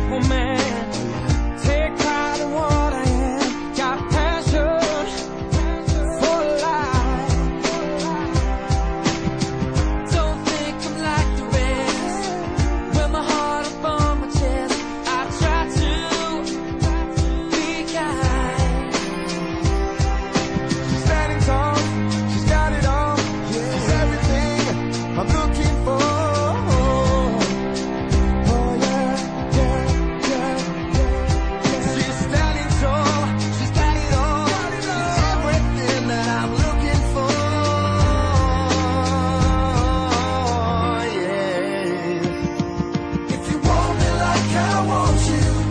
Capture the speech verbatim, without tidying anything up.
woman. Take pride in what I am. Got passion for life. Don't think I'm like the rest. Wear my heart up on my chest. I try to be kind. She's standing tall. She's got it all. She's everything I'm looking for. I want you.